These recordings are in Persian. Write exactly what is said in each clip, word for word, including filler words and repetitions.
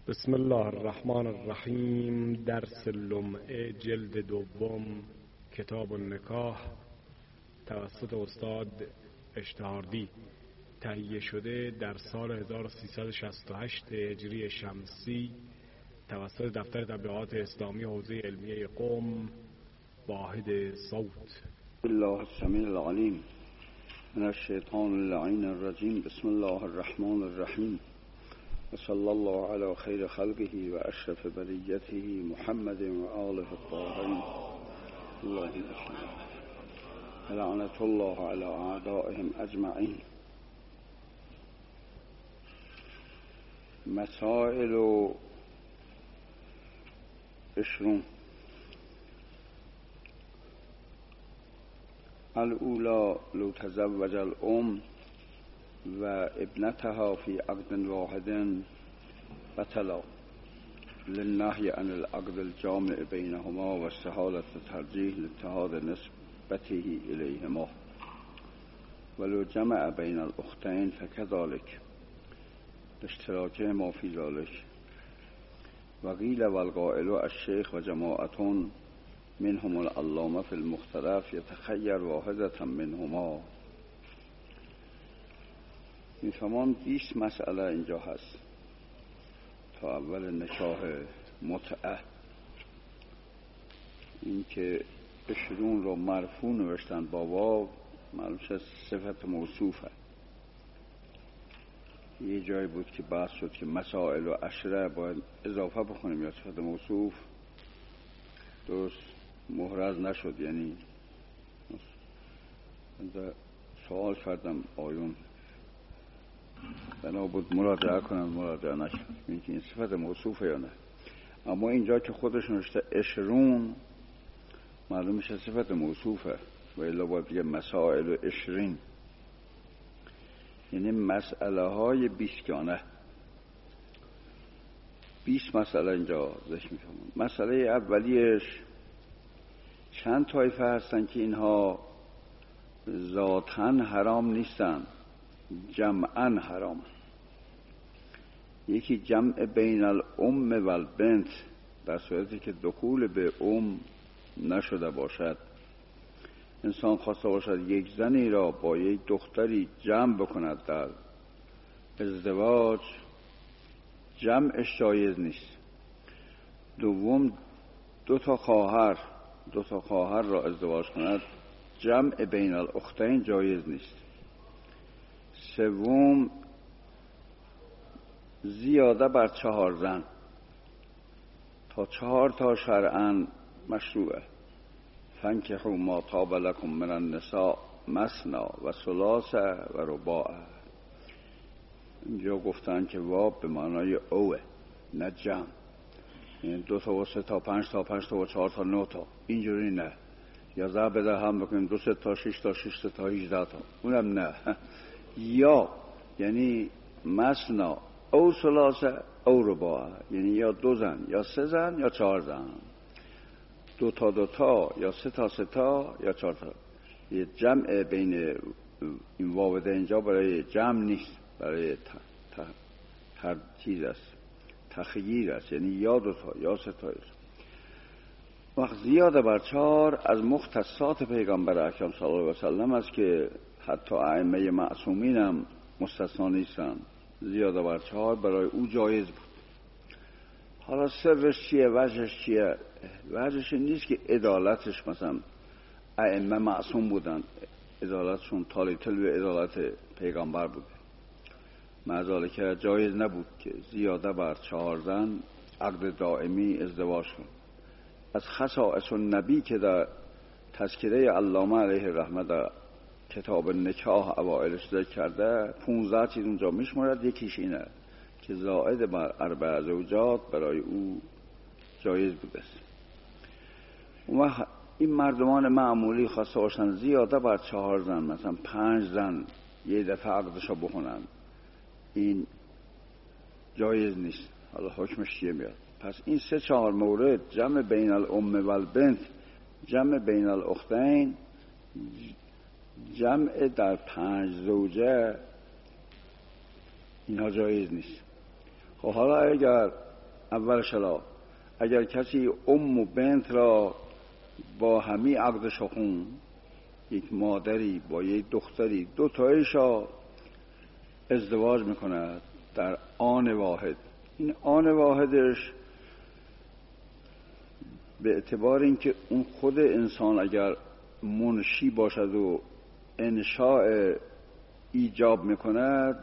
بسم الله الرحمن الرحیم. درس لمعه جلد دوم کتاب النکاح توسط استاد اشتهاردی تهیه شده در سال هزار و سیصد و شصت و هشت هجری شمسی توسط دفتر تبلیغات اسلامی حوزه علمیه قم. واحد صوت. الله السمیع العلیم من الشیطان اللعین الرجیم. بسم الله الرحمن الرحیم و صلی الله علی خیر خلقه و اشرف بریته محمد و آله الطاهرین. اللهم صل لعنت الله علی اعدائهم اجمعین. مسائل و عشرون. الاولی لو تزوج الام و ابنتها فی عقد واحد بطلا للنهی عن العقد الجامع بینهما و استحالة ترجیح لاتحاد نسبته الیهما ولو جمع بین الاختین فكذلك لاشتراکهما فی ذلك. و قیل والقائل الشیخ و جماعة منهم العلامه فی المختلف یتخیر واحدة منهما. میفهمان بیست مسئله اینجا هست تا اول نکاح متعه. این که عشرون رو مرفوع نوشتن با واو معلوم شد صفت موصوفه. یه جایی بود که بحث شد که مسائل و عشره باید اضافه بخونیم یا صفت موصوف، درست محرز نشد. یعنی سوال کردم آیون بنا بود مراجعه کنن، مراجعه نشد این که این صفت موصوفه یا نه. اما اینجا که خودش نوشته عشرون معلوم میشه صفت موصوفه و الا باید بگه مسائل و عشرین، یعنی مسئله های بیستگانه. بیست مسئله اینجا ذکر میکنم. مسئله اولیش چند طایفه هستن که اینها ذاتاً حرام نیستن، جمعاً حرام. یکی جمع بین الام و البنت در صورتی که دخول به ام نشده باشد. انسان خواسته باشد یک زنی را با یک دختری جمع بکند در ازدواج، جمعش جایز نیست. دوم دو تا خواهر دو تا خواهر را ازدواج کند، جمع بین الاختین جایز نیست. سوم زیاده بر چهار زن، تا چهار تا شرعاً مشروعه. فانکحوا ما طاب لکم من النساء مثنی و ثلاث و رباع. اینجا گفتن که واب به معنای اوه نه جمع، یعنی دو تا و سه تا پنج تا پنج تا و چهار تا نه تا، اینجوری نه. یا زن بده هم بکنیم دو سه تا شش تا شش تا هجده تا، اونم نه. یا یعنی مثنا او ثلاثه او رباع، یعنی یا دو زن یا سه زن یا چهار زن، دو تا دو تا یا سه تا سه تا یا چهار تا. یه جمع بین این واوده اینجا برای جمع نیست، برای هر چیز است، تخییر است، یعنی یا دو تا یا سه تا. وقت زیاده بر چهار از مختصات پیغمبر اکرم صلی الله علیه و سلم است که حتی ائمه معصومین هم مستثنا نیستن. زیاده بر چهار برای او جایز بود. حالا سرش چیه؟ وجهش چیه؟ وجهش نیست که عدالتش مثلا ائمه معصوم بودن، عدالتشون تالیتل به عدالت پیغمبر بوده، معذاله که جایز نبود که زیاده بر چهار زن عقد دائمی ازدواج کن. از خصائص النبی که در تذکره علامه علیه رحمه در کتاب نکاح اوائلش ذکر کرده، پونزده چیز اونجا میشمارد. یکیش اینه که زائد بر اربع زوجات برای او جایز بوده. و این مردمان معمولی خواسته باشن زیاده بر چهار زن، مثلا پنج زن یه دفعه عقدشو بخونن، این جایز نیست. حالا حکمش چیه میاد؟ پس این سه چهار مورد، جمع بین الام و البنت، جمع بین الاختین، جمع در پنج زوجه، اینها جایز نیست. خب حالا اگر اول شلا اگر کسی ام و بنت را با همی عقد شخون، یک مادری با یک دختری دو تایشا ازدواج میکند در آن واحد، این آن واحدش به اعتبار اینکه اون خود انسان اگر منشی باشد و انشاء ایجاب میکند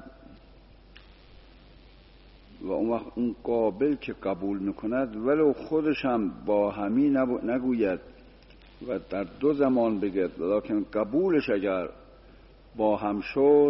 و اون وقت اون قابل که قبول میکند ولو خودش هم با همی نگوید و در دو زمان بگید، لیکن قبولش اگر با هم شد،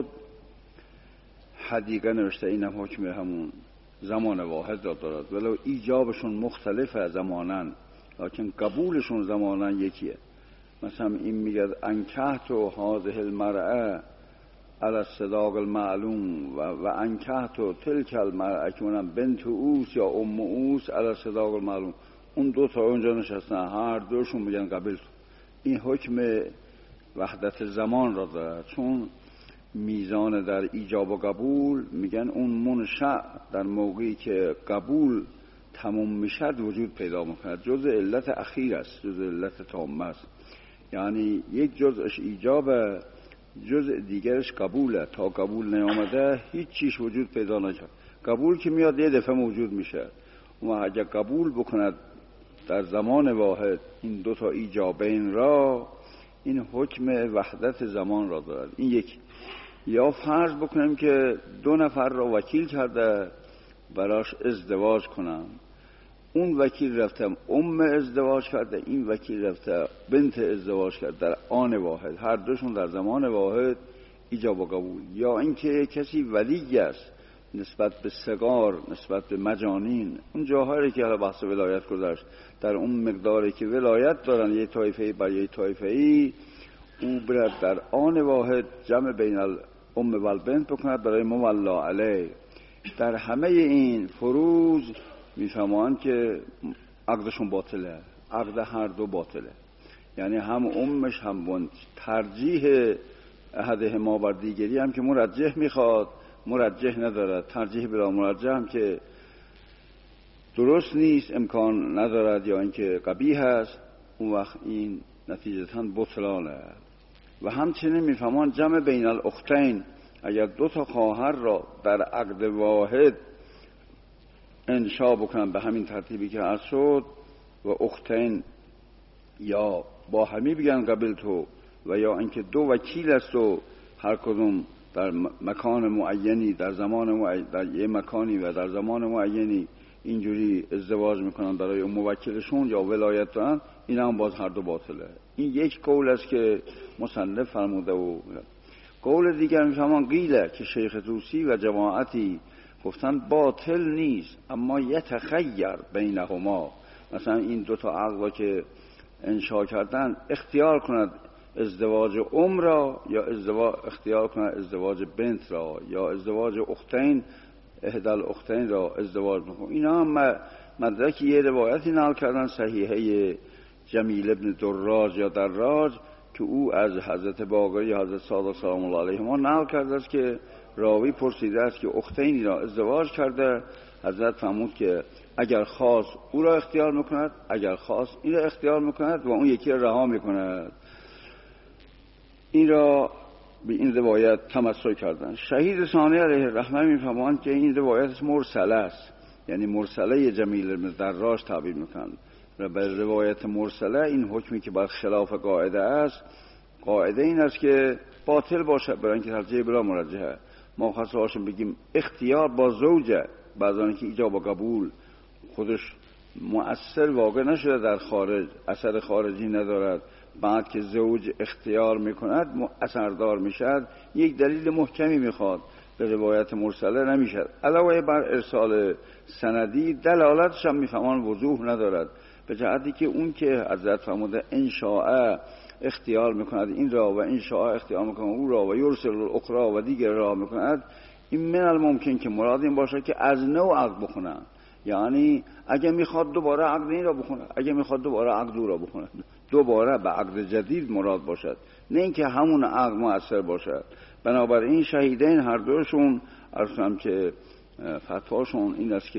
حدیقه نوشته اینم حکم همون زمان واحد را دارد، ولو ایجابشون مختلفه زمانن لیکن قبولشون زمانن یکیه. مثلا این میگه انکحت و هذه المرأه علی الصداق المعلوم و و انکحت و تلک المرأه که اونم بنت اوس یا ام اوس علی الصداق المعلوم، اون دو تا اونجا نشستن هر دوشون میگن قبول. این حکم وحدت زمان را دارد، چون میزان در ایجاب و قبول میگن اون منشأ در موقعی که قبول تموم میشد وجود پیدا میکند، جزء علت اخیر است، جزء علت تامه است. یعنی یک جزءش ایجابه، جزء دیگرش قبوله. تا قبول نیامده هیچ چیز وجود پیدا نکرد. قبول که میاد یه دفعه موجود میشه و اگر قبول بکند در زمان واحد این دو تا ایجابین را، این حکم وحدت زمان را دارد. این یک. یا فرض بکنیم که دو نفر را وکیل کرده براش ازدواج کنم، اون وکیل رفته ام ازدواج کرده، این وکیل رفته بنت ازدواج کرده در آن واحد، هر دوشون در زمان واحد ایجاب و قبول. یا اینکه کسی ولی است نسبت به صغار، نسبت به مجانین، اون جاهایی که حالا بحث ولایت گذاشت، در اون مقداری که ولایت دارن یه طایفه‌ای بر یه طایفه‌ای، او برد در آن واحد جمع بین الام و البنت بکند برای مولا علیه. در همه این فروض میفهمند که عقدشون باطله، عقد هر دو باطله. یعنی هم امش هم بنت، ترجیح احدهما بر دیگری هم که مرجح میخواد مرجح ندارد، ترجیح بلا مرجح هم که درست نیست، امکان ندارد یا اینکه قبیح است، اون وقت این نتیجتاً بطلانه. و همچنین میفهمند جمع بین الاختین، اگر دو تا خواهر را در عقد واحد انشا بکنن به همین ترتیبی که عرض شد و اختین یا با همی بگن قبل تو، و یا اینکه دو وکیل است و هر کدوم در مکان معینی در زمان معین در یه مکانی و در زمان معینی اینجوری ازدواج میکنن برای اون موکلشون یا ولایت دارن، این هم باز هر دو باطله. این یک قول است که مصنف فرموده. و قول دیگر میفهمان قیله که شیخ طوسی و جماعتی گفتن باطل نیست اما یتخیر بینهما، مثلا این دوتا عقل که انشا کردن اختیار کند ازدواج ام را یا ازدواج اختیار کند ازدواج بنت را یا ازدواج اختین احدال اختین را ازدواج میکنه. اینا هم مدرک یه روایتی نقل کردن صحیحه جمیل ابن دراج یا دراج که او از حضرت باقری حضرت صادق سلام الله علیهما نقل کرده است که راوی پرسیده است که اختینی را ازدواج کرده، حضرت فرمود که اگر خواست او را اختیار میکند، اگر خواست این را اختیار میکند و اون یکی را رها میکند. این را به این روایت تمسک کردن. شهید ثانی علیه الرحمه میفهمند که این روایت مرسله است، یعنی مرسله جمیل بن دراج تعبیر میکنند و به روایت مرسله این حکمی که بر خلاف قاعده است، قاعده این است که باطل باشه برای اینکه ترجیح بلا مرجحه. ما خاصه هاشون بگیم اختیار با زوجه، بعضانی که ایجاب و قبول خودش مؤثر واقع نشده در خارج، اثر خارجی ندارد، بعد که زوج اختیار میکند اثردار میشد، یک دلیل محکمی میخواد، به روایت مرسله نمیشد. علاوه بر ارسال سندی دلالتش هم میفهمان وضوح ندارد، به جهتی که اون که حضرت فرموده انشاء اختیار میکند این را و انشاء اختیار میکند او را و یرسل الاخرى و دیگر را میکند، این من الممکن که مراد این باشه که از نو عقد بکنن، یعنی اگه میخواد دوباره عقد این را بکنه، اگه میخواد دوباره عقد او را بکنه، دوباره به عقد جدید مراد باشد، نه اینکه همون عقد مؤثر باشد. بنابراین شهیدین هر دوشون ارسم که فتواشون این است که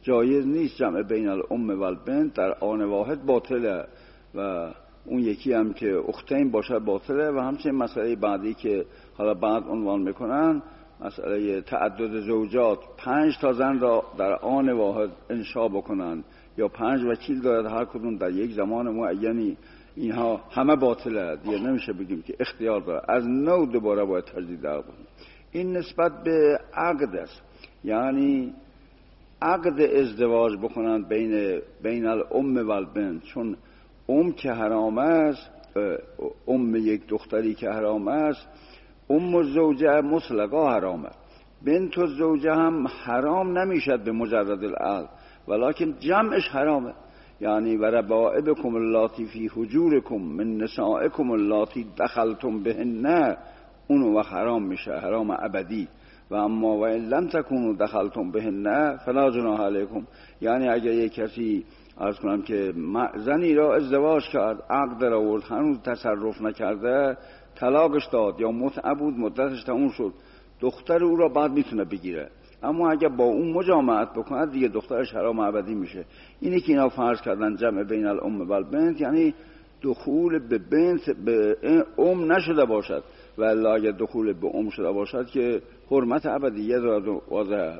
جایز نیست جمع بین الام و البنت، در آن واحد باطله و اون یکی هم که اختین باشه باطله. و همچنین مسئله بعدی که حالا بعد عنوان میکنن، مسئله تعدد زوجات، پنج تا زن را در آن واحد انشا بکنن یا پنج وکیل دارد هر کدوم در یک زمان معینی، اینها همه باطله، دیگه نمیشه بگیم که اختیار داره، از نو دوباره باید تجدید عقد کنه. این نسبت به عقد است، یعنی عقد ازدواج بکنن بین بین الام و البنت، چون ام که حرام است، ام یک دختری که حرام است، ام الزوجه مطلقا حرامه، بنت الزوجه هم حرام نمیشد به مجرد العقد، ولکن جمعش حرامه. یعنی و ربائبکم اللاتی فی حجورکم من نسائکم اللاتی دخلتم بهن، اونو وقت حرام میشه، حرام ابدی. و اما و ان لم تکونوا دخلتم بهن فلا جناح علیکم، یعنی اگر یک کسی عرض کنم که زنی را ازدواج کرد، عقد را آورد، هنوز تصرف نکرده، طلاقش داد یا متعه بود، مدتش تموم شد، دختر او را بعد میتونه بگیره، اما اگر با اون مجامعت بکنه دیگه دخترش حرام ابدی میشه. اینی که اینا فرض کردن جمع بین الام و البنت، یعنی دخول به بنت به ام نشده باشد، و الا اگر دخول به ام شده باشد که حرمت ابدیه دارد و واضحه.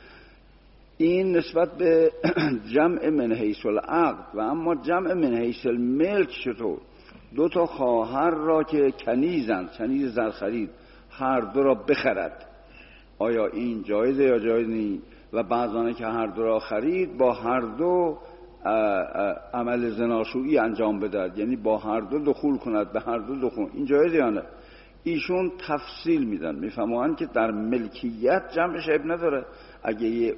این نسبت به جمع من حیث العقد. و اما جمع من حیث الملک چطور؟ دو تا خواهر را که کنیزند، کنیز زر خرید، هر دو را بخرد، آیا این جایزه یا جایز نیست؟ و بعضانه که هر دو را خرید با هر دو عمل زناشویی انجام بدهد، یعنی با هر دو دخول کند، به هر دو دخول، این جایزه یا نه؟ ایشون تفصیل میدن، میفهموند که در ملکیت جمعش عیب نداره. اگه یه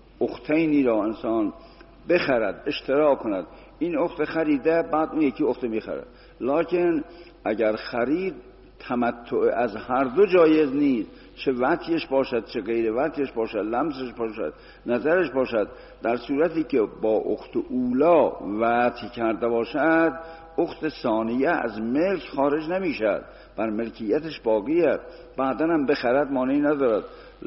اختینی را انسان بخرد، اشتراک کند، این اخت خریده بعد اون یکی اخت میخره، لکن اگر خرید تمتع از هر دو جایز نیست، چه وطیش باشد چه غیر وطیش باشد، لمسش باشد نظرش باشد، در صورتی که با اخت اولا وطی کرده باشد، اخت ثانیه از ملک خارج نمیشد، بر ملکیتش باقیه، بعداً هم بخرد مانعی ندارد.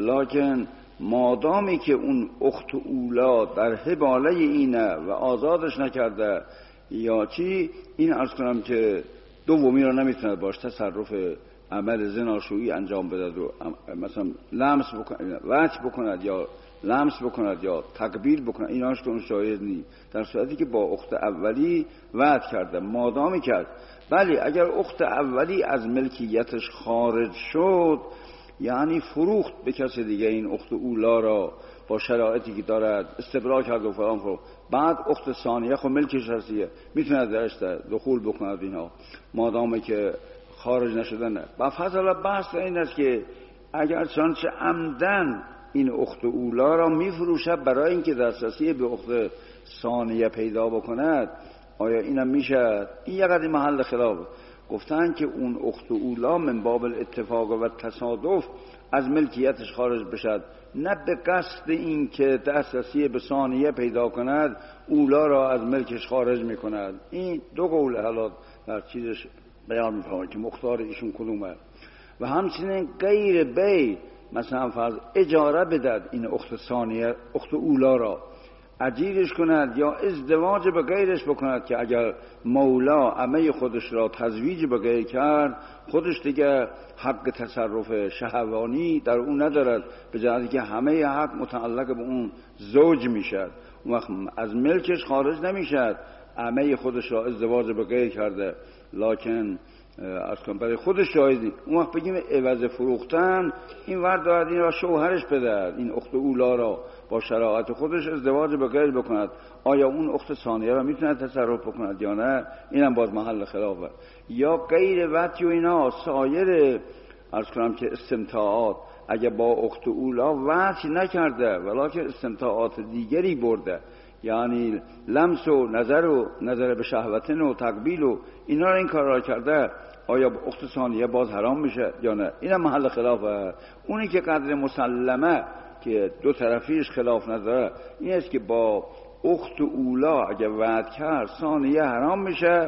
لکن مادامی که اون اخت اولا در حباله اینه و آزادش نکرده یا چی، این عرض کنم که دومی را نمیتونه باش تصرف عمل زناشویی انجام بدهد و مثلا لمس بکند، وطی بکند یا لمس بکند یا تقبیل بکند، ایناش که اون شاید نیست، در صورتی که با اخت اولی وطی کرده، مادامی کرد. ولی اگر اخت اولی از ملکیتش خارج شد، یعنی فروخت به کسی دیگه این اخت اولا را با شرایطی که دارد، استبرا کرد و فلان فلان، بعد اخت ثانیه خب ملکش هستیه، میتونه درش دخول بکند اینها، مادامی که خارج نشدن. و فضل بحث این است که اگر چنانچه عمدن این اخت اولا را میفروشد برای اینکه دسترسی به اخت ثانیه پیدا بکند، آیا اینم میشه؟ این یه قدر محل خلاف. گفتن که اون اخت اولا من باب الاتفاق و تصادف از ملکیتش خارج بشد، نه به قصد این که دسترسی به ثانیه پیدا کند اولا را از ملکش خارج میکند. این دو قول حالا در چیزش بیان میفرماید که مختار ایشون کدومه. و همچنین غیر بی، مثلا فرض اجاره بدد این اخت ثانیه، اخت اولا را اجیرش کند یا ازدواج به غیرش بکند، که اگر مولا عمه خودش را تزویج به غیر کرد، خودش دیگه حق تصرف شهوانی در اون ندارد، به جهتی که همه حق متعلق به اون زوج میشد، اون وقت از ملکش خارج نمیشد. عمه خودش را ازدواج به غیر کرده، لکن از کن برای خودش جایزی، اون وقت بگیم عوض فروختن این ورد دارد این را شوهرش بدهد، این اخت اولا را با شرایط خودش ازدواج به غیر بکند، آیا اون اخت ثانیه را میتونه تصرف بکند یا نه؟ اینم باز محل خلافه. یا غیر وطی و اینا، سایر عرض کنم که استمتاعات، اگه با اخت اولا وطی نکرده ولکن استمتاعات دیگری برده، یعنی لمس و نظر و نظر به شهوتن و تقبیل و اینا را این کار را کرده، آیا اخت ثانیه باز حرام میشه یا نه؟ اینم محل خلافه. اونی که قدر مسلمه که دو طرفیش خلاف نداره این است که با اخت اولا اگه وعد کرد ثانیه حرام میشه،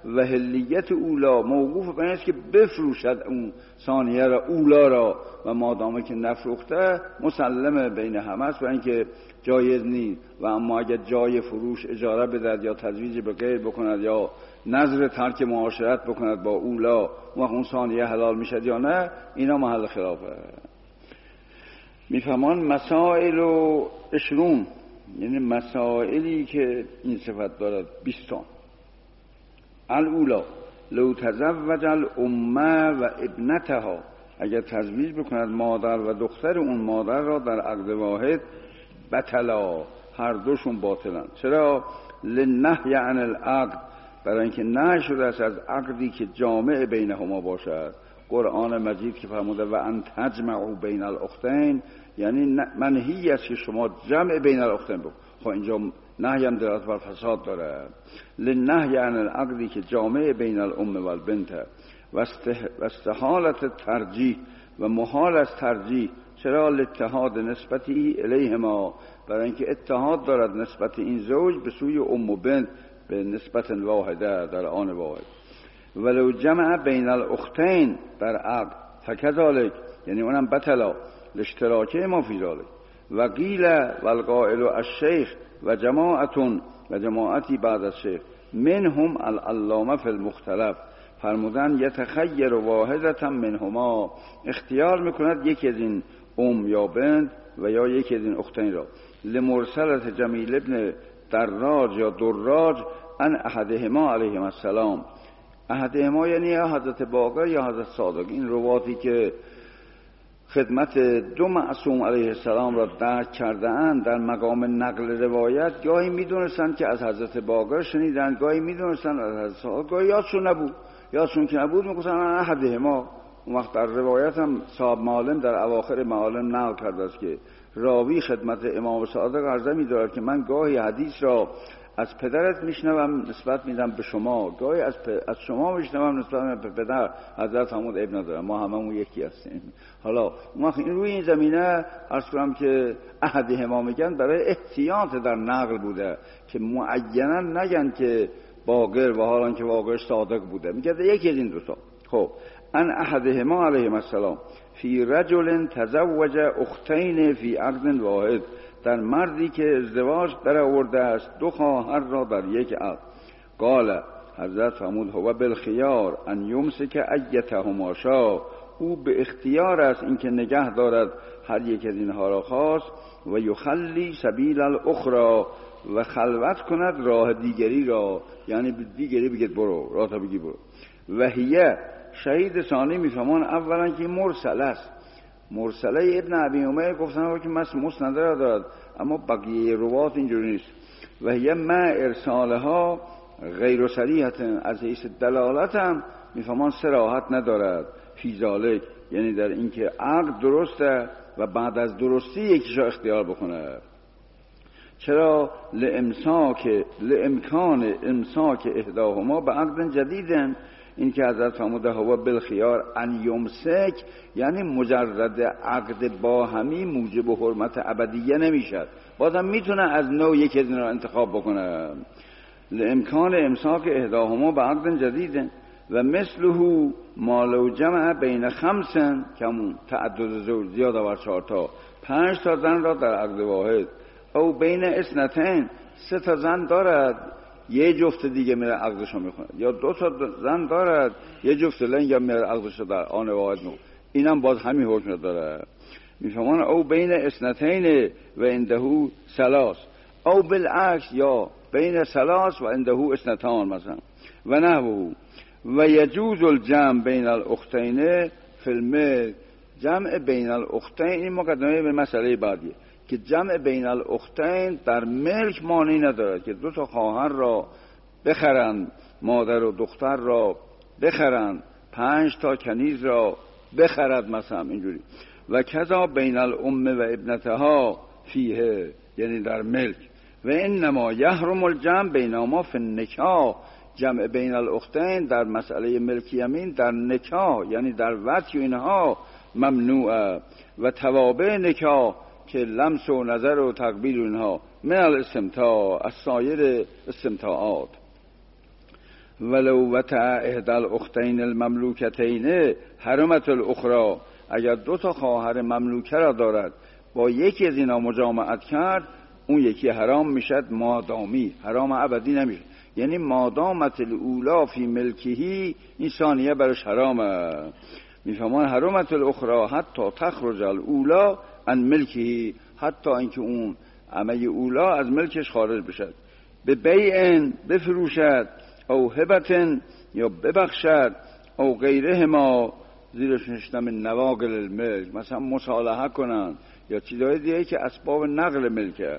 و هلیت اولا موقوف بر این است که بفروشد اون ثانیه را، اولا را، و مادامه که نفروخته مسلمه بین همه است و اینکه جایز نیست. و اما اگر جای فروش اجاره بدهد یا تزویج به غیر بکند یا نظر ترک معاشرت بکند با اولا، و اون ثانیه حلال میشد یا نه، اینا محل خلافه. میفهمان مسائل و عشرون، یعنی مسائلی که این صفت دارد بیستان. الاولا لو تزوج الامه و ابنتها، اگر تزویج بکند مادر و دختر اون مادر را در عقد واحد، بطلا، هر دوشون باطلند. چرا؟ لنهی عن العقد، برای اینکه نهی شده است از عقدی که جامع بینهما باشد. قرآن مجید که فرموده و ان تجمعوا بین الاختین، یعنی منهی است که شما جمع بین الاختین بکن. خب اینجا نهی هم دلالت بر فساد داره. لنهی عن العقدی که جامع بین الام و البنت و استحالت ترجیح و محال از ترجیح. چرا؟ لاتحاد نسبتی الیهما، برای اینکه اتحاد دارد نسبت این زوج به سوی ام و بنت به نسبت واحده در آن واحد. ولو جمع بین الاختین در عقد فکذالک، یعنی اونم بطلا لاشتراکه ما فی ذالک. و قیل والقائل الشیخ و جماعتون، و جماعتی بعد از شیخ، منهم العلامه فی المختلف، فرمودن یتخیر واحدتا منهما، اختیار میکند یکی از این ام یا بنت و یا یکی از این اختین را. لمرسلت جمیل ابن دراج یا دراج ان احدهما علیهم السلام، احدهما یعنی یا حضرت باقر یا حضرت صادق. این رواتی که خدمت دو معصوم علیه السلام را درک کرده اند در مقام نقل روایت، گاهی میدونستند که از حضرت باقر شنیدند، گاهی میدونستند از حضرت صادق، گاهی یادشون نبود. یادشون که نبود میگفتن احدهما. اون وقت در روایت هم صاحب معالم در اواخر معالم نقل کرده است که راوی خدمت امام صادق عرضه می‌دارد که من گاهی حدیث را از پدرت میشنوم نسبت میدم به شما، گاهی از, پ... از شما میشنوم نسبت میدم به پدر. حضرت حمود ابن ندارم، ما هممون یکی هستیم. حالا ما این روی این زمینه عرض کنم که احدهما میگن برای احتیاط در نقل بوده که معینا نگن که باقر و حالا که باقر صادق بوده، میگه یکی از این دو تا. خب ان احدهما علیهم السلام فی رجل تزوج اختین فی عقد واحد، در مردی که ازدواج در آورده است دو خواهر را در یک عقد. قال حضرت فرمود هو بالخیار ان یمسک ایتهما شاء، او به اختیار است اینکه نگه دارد هر یک از اینها را خواست. و یخلی سبیل الاخرى، و خلوت کند راه دیگری را، یعنی دیگری بگید برو، راه تا بگی برو. و هیه شهید ثانی میفهمان اولا که مرسل است. مرسله ابن ابی عمر گفتن که مسند را دارد، اما بقیه روات اینجوری نیست. و هیه ما ارسالها غیر صریحت، از حیث دلالت هم میفهمان صراحت ندارد. فی ذالک، یعنی در اینکه عقد درسته و بعد از درستی یکیشا اختیار بکنه. چرا؟ لامساک لامکان امساک احداهما به عقد جدیدن، این که حضرت فرموده هو بالخیار ان یمسک، یعنی مجرد عقد با همی موجب حرمت ابدیه نمیشد، بازم میتونه از نوع یک از این را انتخاب بکنه. لامکان امساک احداهما به عقد جدیدن و مثله مالو جمع بین خمسن، کمون تعدد زوج زیاد آور چهار تا، پنج تا زن را در عقد واحد. او بین اثنتین، سه تا زن دارد یه جفت دیگه میره عقدشو میخونه، یا دو تا زن دارد یه جفت لنگ میره عقدشو در آن واحد میخونه، اینم باز همین حکم داره. میفهمان او بین اثنتین و اندهو ثلاث، او بالعکس یا بین ثلاث و اندهو اثنتان مثلا و نحوه. و یجوز الجمع بین الاختین فی الملک، جمع بین الاختین این مقدمه به مسئله بعدیه که جمع بین الاختین در ملک معنی ندارد که دو تا خواهر را بخرند، مادر و دختر را بخرند، پنج تا کنیز را بخرد مثلا اینجوری. و کذا بین الام و ابنتها فیه، یعنی در ملک. و انما یحرم الجمع بینهما فی النکاح، جمع بین الاختین در مسئله ملک یمین در نکاح یعنی در وطی و اینها ممنوعه. و توابع نکاح که لمس و نظر و تقبیل و اینها من الاستمتاع، از سایر استمتاعات. ولو وطأ احدى الاختین المملوکتین حرمت الاخرى، اگر دو تا خواهر مملوکه را دارد با یکی از اینا مجامعت کرد، اون یکی حرام میشد، مادامی حرام ابدی نمیشه. یعنی مادامت الاولا فی ملکهی، این ثانیه برش حرامه. میفهمان حرمت الاخرى حتی تخرج الاولا عن ملکهی، حتی اینکه اون عمه اولا از ملکش خارج بشد. به بیعن بفروشد، او هبتن یا ببخشد، او غیره ما زیرش نشتم نواقل الملک، مثلا مصالحه کنن یا چیزهای دیگه که اسباب نقل ملکه.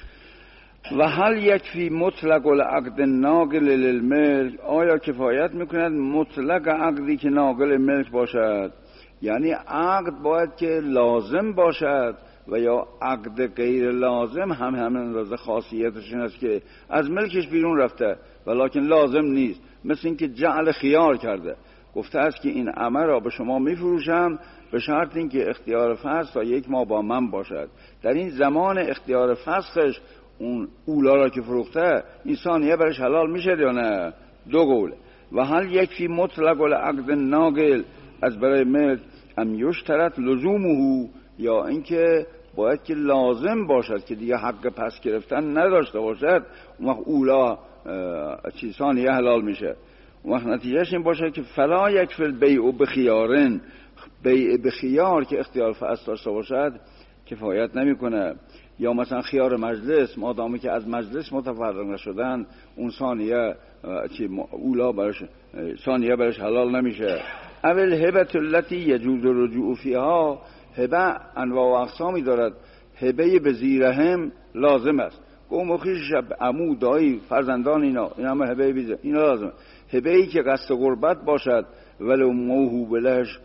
و هل یکفی مطلق العقد ناقل للملک، آیا کفایت میکند مطلق عقدی که ناقل ملک باشد؟ یعنی عقد باید که لازم باشد و یا عقد غیر لازم هم همین رازه خاصیتش این است که از ملکش بیرون رفته ولیکن لازم نیست. مثل این که جعل خیار کرده، گفته است که این عمه را به شما میفروشم به شرط این که اختیار فسخ تا یک ماه با من باشد. در این زمان اختیار فسخش اون اولا را که فروخته این ثانیه برش حلال میشه یا نه؟ دو قوله. و هل یکفی مطلق العقد ناقل از برای ملک ام یشترط لزومه، یا اینکه باید که لازم باشد که دیگه حق پس گرفتن نداشته باشد، اون وقت اولا چیز ثانیه حلال میشه. اون وقت نتیجهش این باشه که فلا یکفی البیع بخیارن، بیع بخیار که اختیار فسخ داشته باشد کفایت نمیکنه. یا مثلا خیار مجلس، مادامی که از مجلس متفرق نشدن اون ثانیه چی اولا برش ثانیه برش حلال نمیشه. اول هبت التي یجوز الرجوع فیها، هبه انواع و اقسامی دارد. هبه به زیرهم لازم است، قوم و خویش، عمو، دایی، فرزندان، اینا این همه هبه بیزه، اینا لازمه. هبه ای که قصد قربت باشد ولو موهوب لهش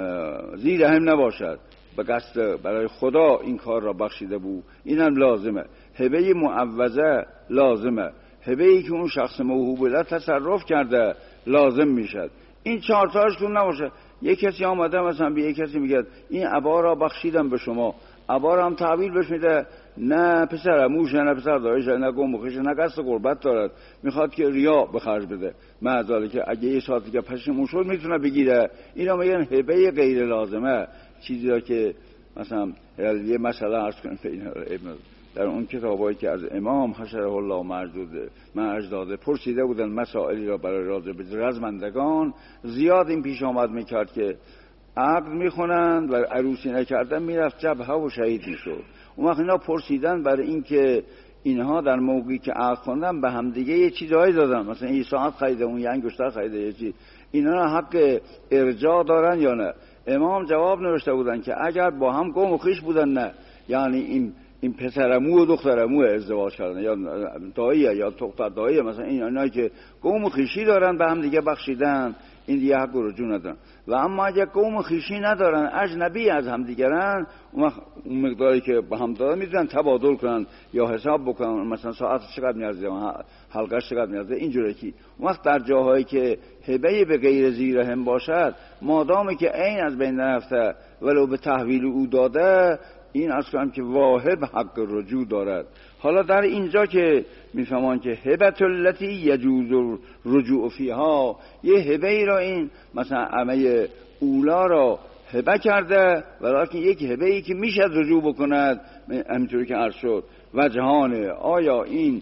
زیرهم نباشد، به قصد برای خدا این کار را بخشیده بود، این هم لازمه. هبه معوضه لازمه. هبه ای که اون شخص موهوب له تصرف کرده لازم میشد. این چهار تاشتون نباشه. یک کسی آمده مثلا به یک کسی میگه این عبا را بخشیدم به شما، عبا را هم تحویل بهش میده، نه پسر عموشه، نه پسر دایشه، نه گم و خویشه، نه قصد قربت دارد، میخواد که ریا به خرج بده. معذاله که اگه یه ساعتی که پشیمون شد میتونه بگیره. اینا میگن هبه غیر لازمه، چیزی را که مثلا یه مسئله عرض کنم ابن در اون کتابایی که از امام حشره الله مردود مرج داده پرسیده بودن مسائلی را برای راجع به رزمندگان، زیاد این پیش آمد میکرد که عقد میخونن و عروسی نکردن میرفت جبهه و شهید میشد. اون وقت اینا پرسیدن برای این که اینها در موقعی که عقد خوندن به همدیگه یه چیزایی دادن، مثلا این ساعت خریده، اون یه انگشتر خریده، یه چیز، اینا حق ارجاع دارن یا نه؟ امام جواب نوشته بودن که اگر با هم قوم و خویش بودن نه، یعنی این این پسرمو و دخترمو ازدواج کردن یا داییه یا دختر داییه، مثلا این اینا که قوم و خویشی دارن به هم دیگه بخشیدن، این دیگه حق رجوع ندارن. و اما اگه قوم و خویشی ندارن، اجنبی از هم دیگرن، اون مقداری که با هم دارن میتونن تبادل کنن یا حساب بکنن، مثلا ساعت چقدر میارزه، حلقش چقدر میارزه، اینجوری که اون وقت در جاهایی که هبه به غیر زیرهم باشد، مادامی که عین از بین نرفته ولو به تحویل او داده، این اصلا که واهب حق رجوع دارد. حالا در اینجا که میفهمان که هبت التي یجوز رجوع فیها، یه هبه ای را این مثلا عمه اولا را هبه کرده، ولیکن یک هبه ای که میشه رجوع بکند، همینطوری که عرض شد وجهانه، آیا این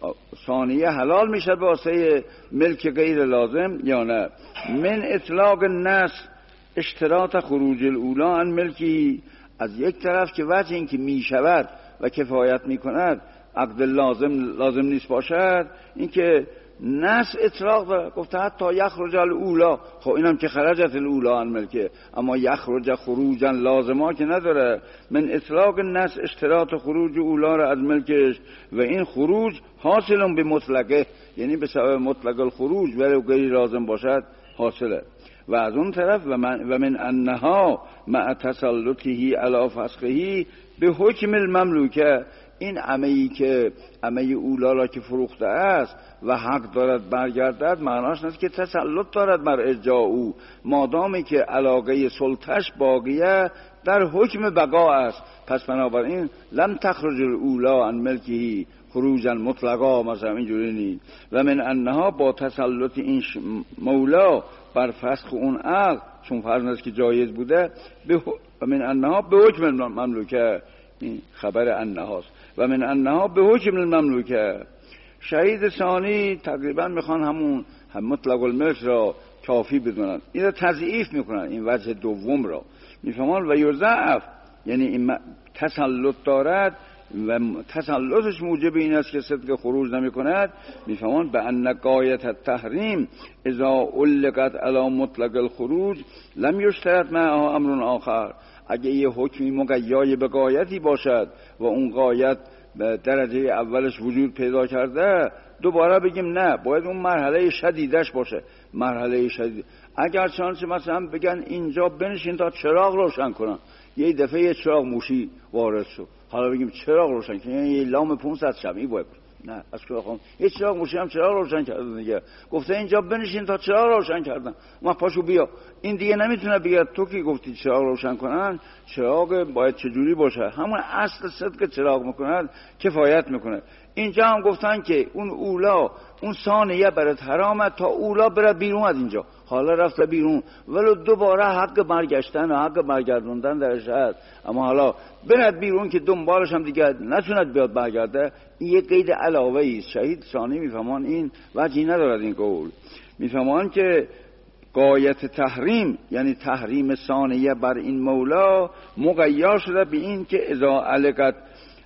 ثانیه حلال میشه واسه ملک غیر لازم یا نه؟ من اطلاق النص اشتراط خروج الاولا عن ملکی، از یک طرف که وجه این که میشود و کفایت میکند عقد لازم لازم نیست باشد، این که نص اطلاق داره، گفته حتی یخرج الاولا، خب اینم که خرجت الاولا عن ملکه، اما یخرج خروجا لازما که نداره. من اطلاق نص اشتراط خروج اولا را از ملکش، و این خروج حاصل به مطلقه، یعنی به سبب مطلق الخروج ولو غیر لازم باشد حاصله. و از اون طرف و من, و من انها مع تسلطه علی فسخه به حکم المملوکه، این عمه‌ای که عمه اولا را که فروخته است و حق دارد برگردد، معناش نیست که تسلط دارد بر ارجاع او، مادامی که علاقه سلطش باقیه در حکم بقا است. پس بنابراین لم تخرج الاولا عن ملکه، خروجا مطلقا مثلا اینجوری نیست. و من انها با تسلط این مولا بر فسخ اون عقد، چون فرض است که جایز بوده، و من انها به حکم المملوکه، این خبر انهاست، و من انها به حکم المملوکه. شهید ثانی تقریبا میخوان همون هم مطلق الملک را کافی بدونن، این را تضعیف میکنن، این وجه دوم را میفهمان. و یضعف یعنی این تسلط دارد و تسلطش موجب این است که صدق خروج نمی کند. میفهمان به ان غایت التحریم اذا علقت علی مطلق الخروج لم یشترط معها امر آخر. اگه یه حکمی مقیای به غایتی باشد و اون غایت به درجه اولش وجود پیدا کرده، دوباره بگیم نه، باید اون مرحله شدیدش باشه. مرحله شدید اگر چانچه مثلا بگن اینجا بنشین تا چراغ روشن کنن، یه دفعه یه چراغ موشی وارد شد، حالا بگیم چراغ روشن کنن، یعنی یه لام پانصد شمعی باید نه از چراغ یه چراغ موشی هم چراغ روشن کردن دیگه، گفته اینجا بنشین تا چراغ روشن کردن، ما پاشو بیا. این دیگه نمیتونه بگه تو کی گفتی چراغ روشن کنن، چراغ باید چجوری باشه، همون اصل صدق چراغ میکنه کفایت میکنه. اینجا هم گفتن که اون اولا اون ثانیه برات حرامه تا اولا بره بیرون از اینجا، حالا رفت بیرون ولو دوباره حق برگشتن و حق برگردوندن درش هست، اما حالا برد بیرون که دنبالش هم دیگه نتوند بیاد برگرده. این یک قید علاوه ایست. شهید ثانی میفهمان این وجهی ندارد این قول. میفهمان که غایت تحریم یعنی تحریم ثانیه بر این مولا مقید شده به این که اذا علقت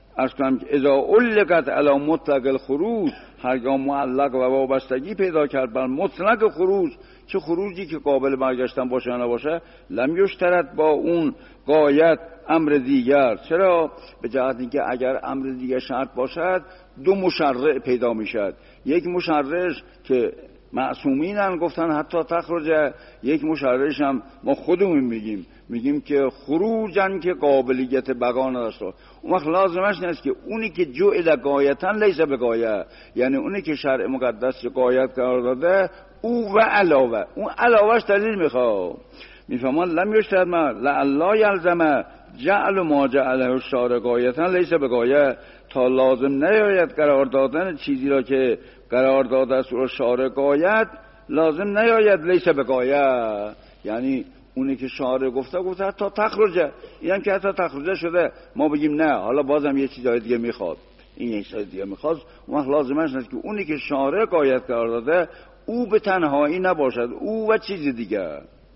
اذا علقت علی مطلق الخروج، هرگاه معلق و وابستگی پیدا کرد بر مطلق خروج، چه خروجی که قابل برگشتن باشه یا نباشه، لم یشترط با اون غایت امر دیگر. چرا؟ به جهت اینکه اگر امر دیگر شرط باشد دو مشرع پیدا میشد، یک مشرعش که معصومینن گفتن حتی تخرج، یک مشرعش هم ما خودمون میگیم میگیم که خروجن که قابلیت بقا نداشت. اون وقت لازمش نیست که اونی که جعل غایتن لیس به غایه، یعنی اونی که شرع مقدس غایت قرار داده او و علاوه، اون علاوهش دلیل میخواد. میفهمان لم یشترط ما لا یلزم جعل ما جعله الشارع غایتن لیس به غایه، تا لازم نیاید قرار دادن چیزی را که قرار داده است رو شارع غایت، لازم نیاید لیس به غایه، یعنی اونی که شارع گفته گفته حتی تخرجه، اینم که حتی تخرجه شده ما بگیم نه حالا بازم یه چیزای دیگه میخواد، این یک چیز دیگه میخواد، اون وقت لازمش نیست که اونی که شارع غایت قرار داده او به تنهایی نباشد، او و چیز دیگه.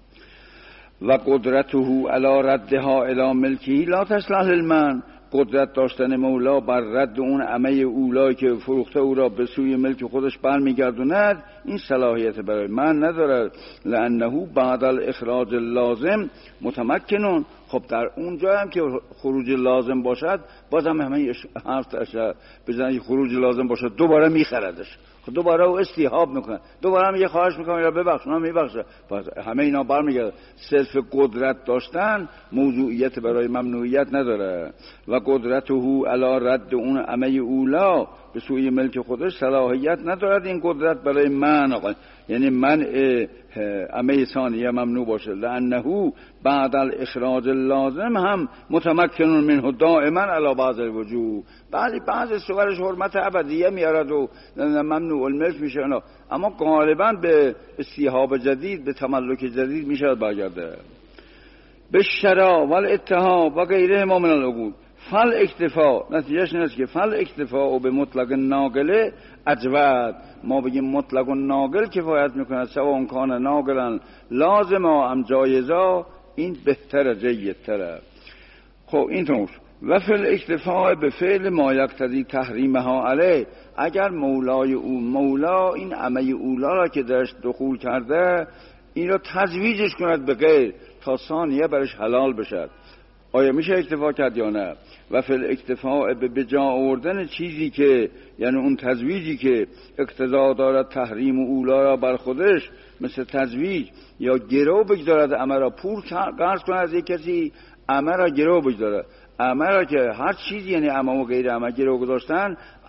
و قدرته علی ردها الی ملکی لا تصلح للمن، قدرت داشتن مولا بر رد اون عمه اولایی که فروخته او را به سوی ملک خودش برمیگردوند، این صلاحیت برای من ندارد. لانه بعد الاخراج اللازم متمکنون. خب در اون جای هم که خروج لازم باشد بازم همه حرف تشه بزنی خروج لازم باشد دوباره میخردش، خب دوباره او استیحاب میکنه، دوباره میگه خواهش میکنه یا ببخش، نه میبخشه، همه اینا برمیگرده. صرف قدرت داشتن موضوعیت برای ممنوعیت نداره. و قدرته علی رد اون عمه اولا به سوی ملک خودش صلاحیت ندارد این قدرت برای من، یعنی منع عمه ثانیه ممنوع باشه. لانه بعد الاخراج اللازم هم متمکن منه دائما علی بعض الوجوه، بعضی بعضی صورش حرمت ابدیه میارد و ممنوع الملک میشه، اما غالبا به استیحاب جدید به تملک جدید میشه برگرده. به شرا و الاتحاب و غیره ما من العقود فل اکتفا، نتیجهش این است که فل اکتفا و به مطلق ناقله اجود، ما بگیم مطلق ناقل کفایت میکنه، سواء کان ناقلا لازما ام جایزا، این بهتره جیدتره. خب این طور. و فل اکتفا به فعل ما یقتضی تحریمها علیه، اگر مولای او مولا این عمه اولا را که درش دخول کرده این را تزویجش کند به غیر تا ثانیه برش حلال بشد، آیا میشه اکتفا کرد یا نه؟ و فل اکتفا به بجا آوردن چیزی که یعنی اون تزویجی که اقتضا دارد تحریم اولا را بر خودش، مثل تزویج یا گرو بگذارد عمه را، پول قرض کنه از یک کسی عمه را گرو بگذاره، عمه را که هر چیزی یعنی عمه و غیر عمه گرو گذاشتن،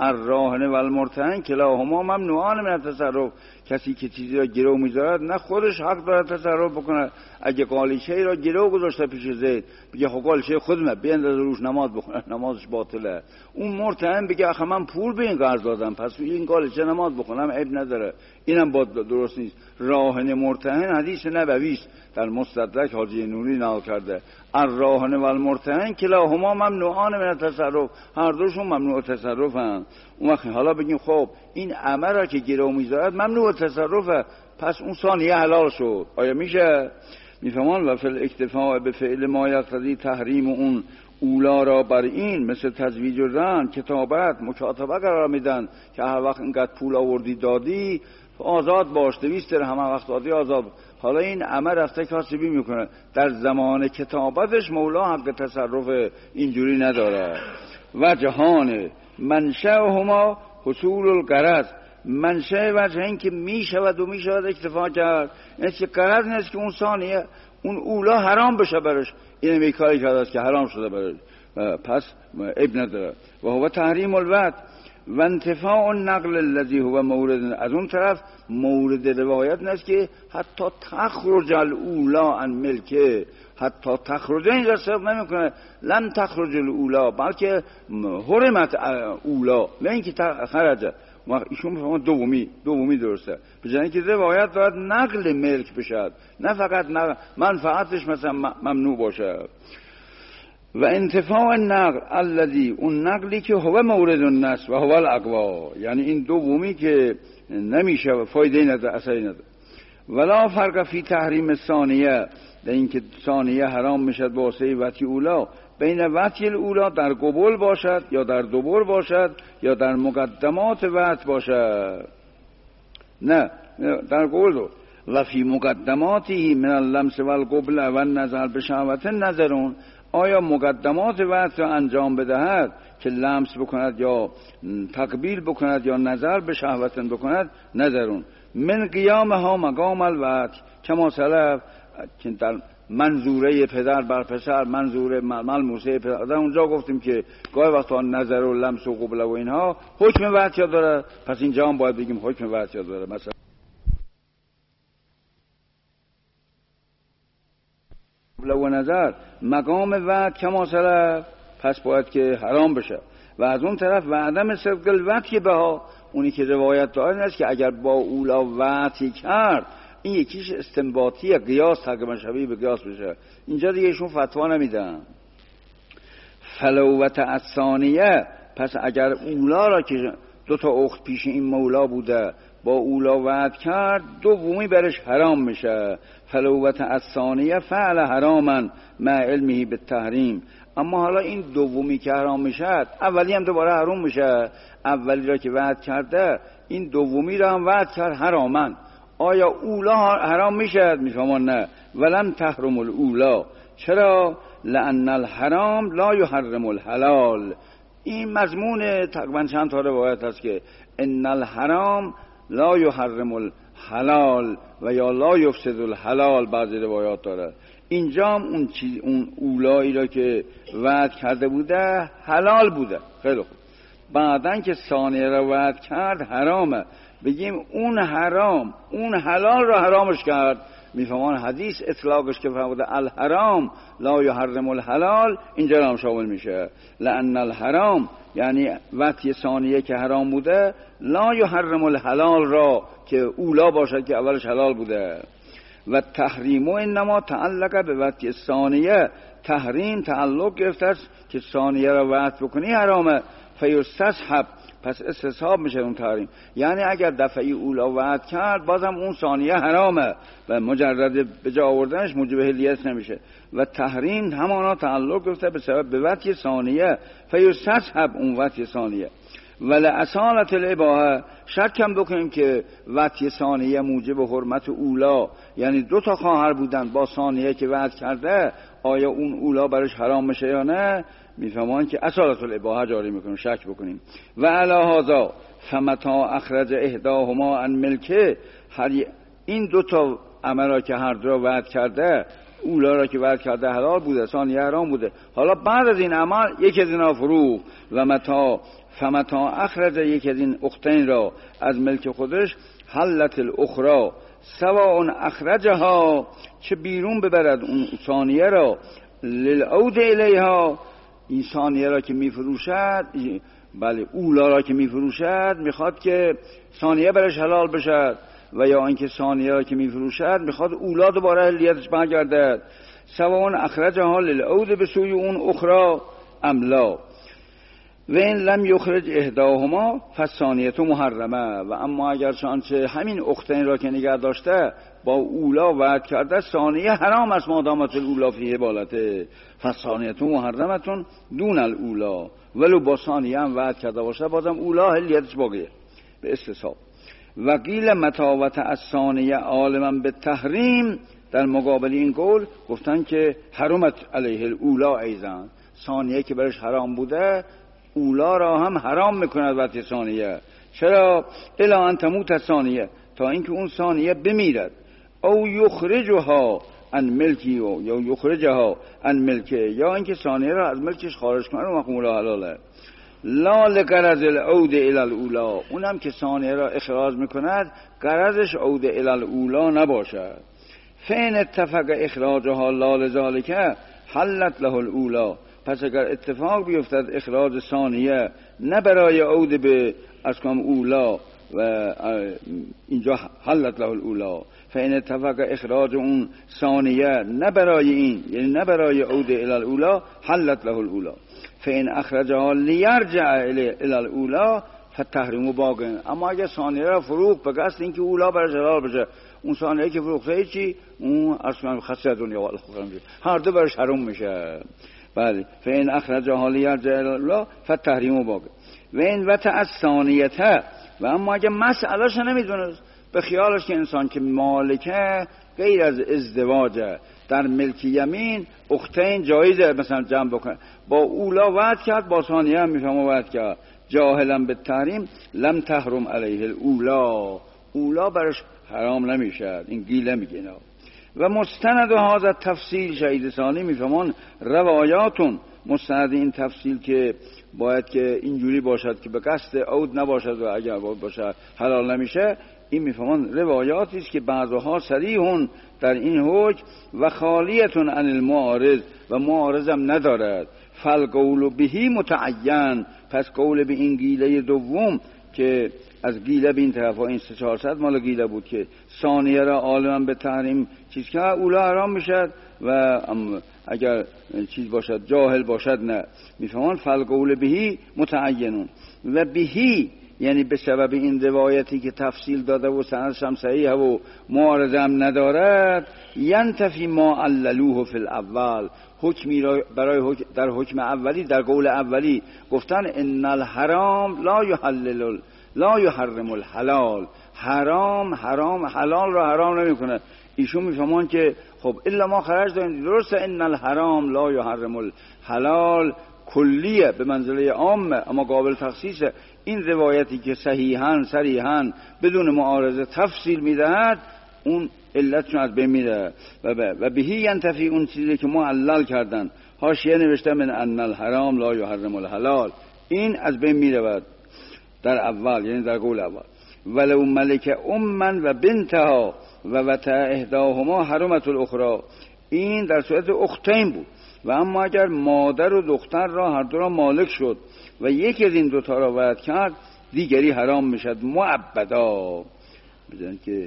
الراهن و المرتهن کلاهما ممنوعان من التصرف. کسی که چیزی را گرو میذارد نه خودش حق دارد تصرف بکنه. اگه قالیچه را گرو گذاشته پیش زید بگه خب قالیچه خودمه بینداز روش نماز بخونه، نمازش باطله. اون مرتهن بگه آخه من پول به این قرض دادم پس این قالیچه نماز بخونم عیب نداره، اینم با درست نیست. راهن مرتهن حدیث نبوی است در مستدرک حاجی نوری نقل کرده. الراهن و المرتهن کلاهما ممنوعان من التصرف، هر دوشون ممنوع تصرفن. اون وقت حالا بگیم خب این عمل را که گرو میذارد ممنوع تصرفه پس اون ثانیه حلال شد، آیا میشه؟ میفهمان و فی الاکتفاء به فعل ما یقتضی تحریم اون اولا را بر این مثل تزویج و رهن کتابت مکاتبه قرار میدن که هر وقت اینقدر پول آوردی دادی آزاد باش، دویست درهم همه وقت دادی آزاد. حالا این عمل رفته کاسبی میکنه، در زمان کتابتش مولا حق تصرف اینجوری نداره. و جهان منشأهما حصول الغرض، منشأ وجه این که میشود و میشود اکتفا کرد، این که غرض نیست که اون ثانیه اون اولا حرام بشه برش، این میکاری کرده است که حرام شده برش پس عیب نداره. و هو تحریم الوعد و انتفاع النقل الذي هو مورد. از اون طرف مورد روایت نیست که حتی تخرج الاولا عن ملکه، حتی تخرج اینجا صرف نمی کنه لم تخرج الاولا بلکه حرمت اولا نه اینکه خرجه. ایشون میفهمه دومی دومی درسته، بجای اینکه روایت دارد نقل ملک بشد نه فقط نقل منفعتش مثلا ممنوع باشه. و انتفاع النقل الذی، اون نقلی که هو مورد النص و هو الاقوا، یعنی این دومی که نمیشه فایده نداره اثری نداره. ولا فرق فی تحریم ثانیه، در اینکه ثانیه حرام میشد با واسطه وطی اولا، بین وطی الاولا در قبول باشد یا در دبر باشد یا در مقدمات وطی باشد. نه در قبول دو. و فی مقدماتی من اللمس و القبل و النظر به شهوت نظرون، آیا مقدمات وطی را انجام بدهد که لمس بکند یا تقبیل بکند یا نظر به شهوت بکند نظرون. من قیام ها مقام الوطی کما سلف، که در منظوره پدر بر پسر، منظوره ملموسه پدر، در اونجا گفتیم که گاهی وقتا نظر و لمس و قبله و اینها حکم وطی داره، پس اینجا هم باید بگیم حکم وطی داره. مثلا قبله و نظر مقام وطی کما سلف، پس باید که حرام بشه. و از اون طرف و عدم صدق الوطی بها، اونی که روایت داره است که اگر با اولا وطی کرد این یکیش استنباطیه، قیاس تقریبا شبیه به قیاس بشه. اینجا دیگه ایشون فتوا نمیدن. فلوت الثانیه، پس اگر اولا را که دو تا اخت پیش این مولا بوده با اولا وعد کرد دومی برش حرام میشه. فلوت الثانیه فعل حراما مع علمه بالتحریم. اما حالا این دومی که حرام میشه اولی هم دوباره حرام میشه. اولی را که وعد کرده این دومی را هم وعد کرد حرامن، آیا اولا حرام میشه؟ میفهمان نه. ولم تحرم الاولا، چرا؟ لان الحرام لا یحرم الحلال. این مضمون تقریبا چند تا روایت هست که ان الحرام لا یحرم الحلال و یا لا یفسد الحلال، بعضی روایات داره. اینجا هم اون چیز اون اولایی را که وعد کرده بوده حلال بوده. خیلی خوب، بعدن که ثانیه را وعد کرد حرامه، بگیم اون حرام اون حلال را حرامش کرد. میفهمان حدیث اطلاقش که فرموده الحرام لا یحرم الحلال، اینجا هم شامل میشه. لان الحرام یعنی وطی ثانیه که حرام بوده لا یحرم الحلال را که اولا باشد که اولش حلال بوده. و تحریم و انما تعلق به وطی ثانیه، تحریم تعلق گرفته است که ثانیه را وعد بکنی حرامه. فیستصحب، پس استصحاب میشه اون تحریم. یعنی اگر دفعی اولا وعد کرد بازم اون ثانیه حرامه و مجرد به جا آوردنش موجب حلیت نمیشه. و تحریم همانا تعلق گرفته به سبب به وطی ثانیه، فیستصحب اون وطی ثانیه. ولی اصالت الاباحه، شک هم بکنیم که وطی ثانیه موجب حرمت اولا، یعنی دو تا خواهر بودن با ثانیه که وعد کرده آیا اون اولا برش حرام میشه یا نه؟ میفهمان که اصالت الاباحه جاری میکنیم، شک بکنیم. و علی هذا فمتا اخرج احداهما عن ملکه، هر این دو تا عملا که هر دو وعد کرده اولا را که وعد کرده حلال بوده، ثانیه حرام بوده. حالا بعد از این عمل یکی از اینا فروخت و متا فمتا اخرج یکی از این اختین را از ملک خودش، حلت الاخرى سواء اخرجها، چه بیرون ببرد اون ثانیه را، للعود الیها، این ثانیه را که میفروشد، بله اولا را که میفروشد میخواد که ثانیه برش حلال بشد، و یا اینکه ثانیه را که میفروشد میخواد اولا دوباره اهلیتش برگردد. سواء اخرجها للعود به سوی اون اخرى ام لا، و این لم یخرج احداهما فالثانیه محرمه. و اما اگر چنانچه همین اختین را که نگه داشته با اولا وعد کرده، ثانیه حرام است مادامت الاولا فی حبالته، فالثانیه محرمتون دون الاولا، ولو با ثانیه هم وعد کرده باشه بازم اولا اهلیتش باقیه به استصحاب. و قیل متاوت از ثانیه عالما به تحریم، در مقابل این قول گفتن که حرمت علیه الاولا ایضا، ثانیه که برش حرام بوده اولا را هم حرام میکند وقتی ثانیه. چرا؟ الا ان تموت ثانیه، تا اینکه اون ثانیه بمیرد، او یخرجها عن ملکی، یا یخرجها عن ملکه، یا اینکه ثانیه را از ملکش خارج کنه و مقوله حلاله. لا لغرض العود الى الاولا، اونم که ثانیه را اخراج میکند غرضش عود الى الاولا نباشد. فین اتفق اخراجها لا لذالک حلت له الاولا، پس اگر اتفاق بیفتد اخراج ثانیه نه برای عود به اسکام اولا و اینجا حلت له الاولا، فین اتفق اخراج اون ثانیه نه برای این، یعنی نه برای عود الى الاولا، حلت له الاولا. فین اخرجها لیرجع الى الاولا فتحریم باقی. اما اگر ثانیه را فروخت به قصد اینکه اولا برش حلال بشه، اون ثانیه که فروخته چی؟ اون اصلا خسته دنیا و آخرت هر دو برش حرام میشه. بله، فین اخرجها لیرجع الی الاولا فتحریم باقی. و این وتع الثانیته، و اما اگر مسئلهش نمیدونه، به خیالش که انسان که مالکه غیر از ازدواجه، در ملک یمین اختین جایزه مثلا جمع بکنه، با اولا وعد کرد با ثانیه هم میفهمه وعد کرد، جاهلا به تحریم لم تحرم علیه الاولا، اولا برش حرام نمیشد. این گیله میگه. و مستند هذا تفصیل شهید ثانی میفهمون روایاتون، مستند این تفصیل که باید که اینجوری باشد که به قصد عود نباشد و اگر عود باشه حلال نمیشه، این میفهمون روایاتی است که بعضها صریحون در این حکم و خالیتون عن المعارض، و معارض هم ندارد. فالقول بهی متعین، پس قول به این گیله دوم که از گیله به این طرف ها این سه چهارصد مال گیله بود که ثانیه را عالما به تحریم چیز که اولا حرام میشد و اگر چیز باشد جاهل باشد نه. میفهمان فالقول بهی متعینون، و بهی یعنی به سبب این روایتی که تفصیل داده و سندش هم صحیحه و معارضه هم ندارد، ینتفی ما عللوه فی الاول، حکمی را برای حکم در حکم اولی، در قول اولی گفتن ان الحرام لا یحلل لا یحرم الحلال، حرام حرام حلال را حرام نمیکنه. ایشون میفهمان که خب الا ما خرج داریم، درسته ان الحرام لا یحرم الحلال کلیه به منزله عامه، اما قابل تخصیصه. این روایتی که صحیحاً صریحاً بدون معارضه تفصیل میدهد، اون علتشون از بین میره. و بهی ینتفی اون چیزی که معلل کردن، حاشیه نوشته من ان الحرام لا یحرم الحلال، این از بین میرود در اول، یعنی در قول اول. ولو ملک امن و بنتها و وتع احداهما حرمت الاخرى، این در صورت اختین بود. و اما اگر مادر و دختر را هر دو را مالک شد و یکی از این دوتا را وعد کرد، دیگری حرام میشد معبدا، بزن که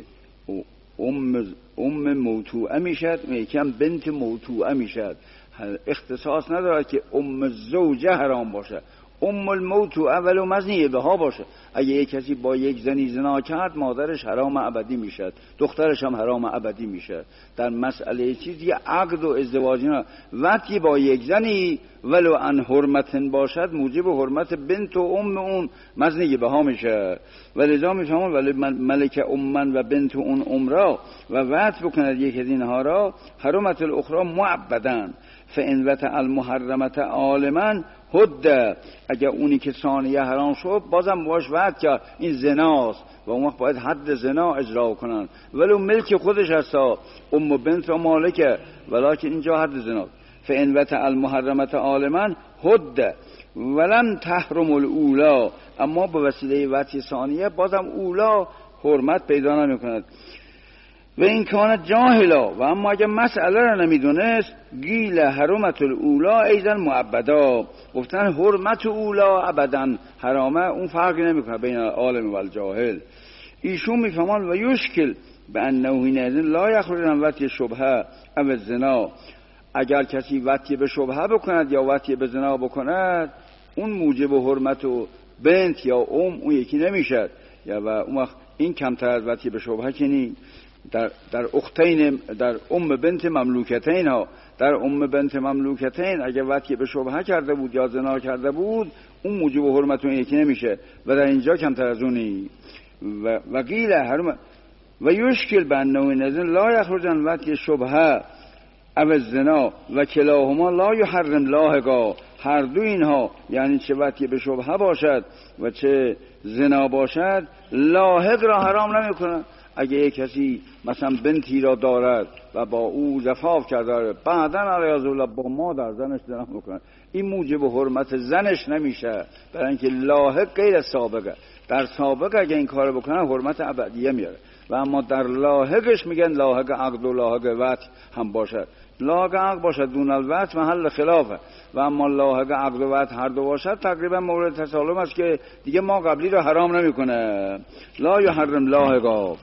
ام ام موتوعه میشد و یکی هم بنت موتوعه میشد. اختصاص ندارد که ام زوجه حرام باشه، ام الموتوعه ولو مزنیه به ها باشه. اگه یک کسی با یک زنی زنا کرد، مادرش حرام ابدی میشد، دخترش هم حرام ابدی میشد. در مسئله چیزی عقد و ازدواج نه، وقتی با یک زنی ولو ان حرمتن باشد، موجب حرمت بنت و ام اون مزنی به ها میشه. ولذا میفهمون ولی ملک امن و بنت اون امرا و وعد بکند یک از اینها را، حرمت الاخرى معبدن. فان وتع المحرمت عالما حد، اگر اونی که ثانیه حرام شد بازم باش وعد کرد این زناست و اون وقت باید حد زنا اجرا کنن، ولو ملک خودش هستا، ام بنت و مالکه، ولیکن اینجا حد زنا. فان وتع المحرمت عالما حد ولم تحرم الاولا، اما به وسیله وطی ثانیه بازم اولا حرمت پیدا نمی کند. و این کانت جاهلا، و اما اگه مسئله را نمیدونست، گیل حرمت الاولا ایضا معبدا، گفتن حرمت اولا ابدا حرامه، اون فرقی نمیکنه بین عالم و الجاهل. ایشون میفهمان و یشکل به انه حینئذ لا یخرج عن وطی شبهه او زنا، اگر کسی وطی به شبهه بکند یا وطی به زنا بکند، اون موجب حرمت و بنت یا ام اون یکی نمیشد، یا و اون وقت این کمتر از وطی به شبهه کنی. در در اختین، در ام بنت مملوکتین ها، در ام بنت مملوکتین اگه وطی به شبهه کرده بود یا زنا کرده بود، اون موجب حرمت اون یکی نمیشه و در اینجا کمتر از اونی. و وقیل حرم و یشکل بنو نزن لا یخرج عن وطی شبهه او زنا و کلاهما لا یحرم لاحقا، هر دو اینها یعنی چه وطی به شبهه باشد و چه زنا باشد لاحق را حرام نمیکنه. اگه یک کسی مثلا بنتی را دارد و با او زفاف کرده، بعداً علیه الله با مادر زنش زنا میکنه، این موجب حرمت زنش نمیشه، برای اینکه لاحق غیر از سابقه. در سابقه اگه این کار بکنه حرمت ابدیه میاره، و اما در لاحقش میگن لاحق عقد و لاحق وطی هم باشد. لاحق عقد باشد دون الوطی محل خلافه، و اما لاحق عقد و وطی هر دو باشد تقریبا مورد تسالم است که دیگه ما قبلی رو حرام نمیکنه. لا یحرم لاحقا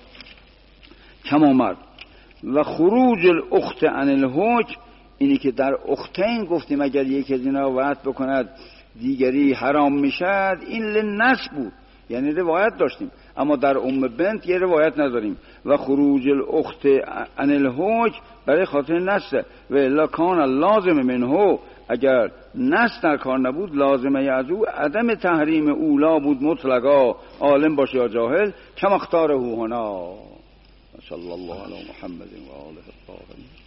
کما مرد. و خروج الاخت عن الحکم، اینی که در اختین گفتیم اگر یک از اینا وطی بکند دیگری حرام میشد، این لنص بود، یعنی روایت داشتیم، اما در ام بنت یه روایت نداریم. و خروج الاخت عن الحکم برای خاطر نسه، و الا کان لازم منه، اگر نس در کار نبود لازمه از او عدم تحریم اولا بود مطلقا، عالم باشه یا جاهل، کم اختاره هنا. صلی الله علی محمد و آله الطاهرین.